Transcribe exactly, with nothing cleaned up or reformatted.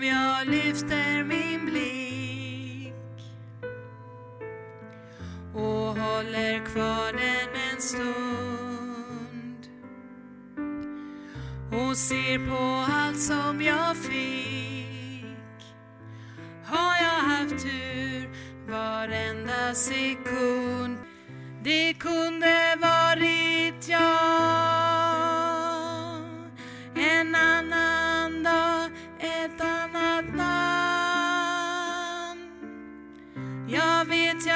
om jag lyfter min blick och håller kvar den en stund och ser på allt som jag fick, har jag haft tur varenda sekund. Det kunde varit jag en annan dag, ett annat namn. Jag vet